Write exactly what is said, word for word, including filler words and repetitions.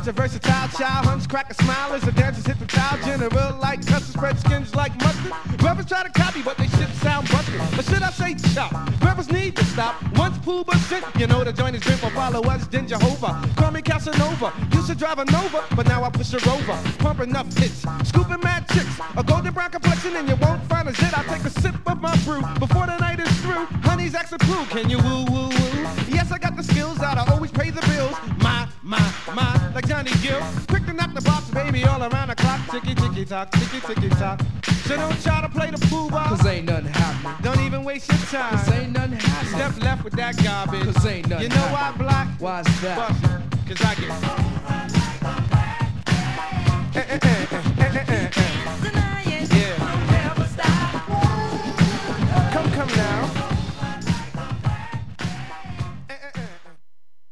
a versatile child, hunts, crack a smile as the dancers hit the tile. General like custard, spread skins like mustard. Brothers try to copy, but they shit sound busted. Or should I say chop? Brothers need to stop. Once Pooh was sent, you know the joint is drink for follow us, then Jehovah. Call me Casanova, used to drive a Nova, but now I push her over. Pump enough hits, scooping mad chicks. A golden brown complexion and you won't find a zit. I take a sip of my brew before the night is through. Honey's acting Pooh, can you woo woo woo? Yes, I got the skills out, I always pay the bills. My, my, my, like Johnny Gill. Quick to knock the box, baby, all around the clock. Ticky, ticky, tock, ticky, ticky, tock. So don't try to play the Pooh ball, cause ain't nothing happening. Don't even waste your time, cause ain't nothing happening. Step left with that garbage, cause ain't nothing you know why, happening. Black? Why's that? Bust, cause I get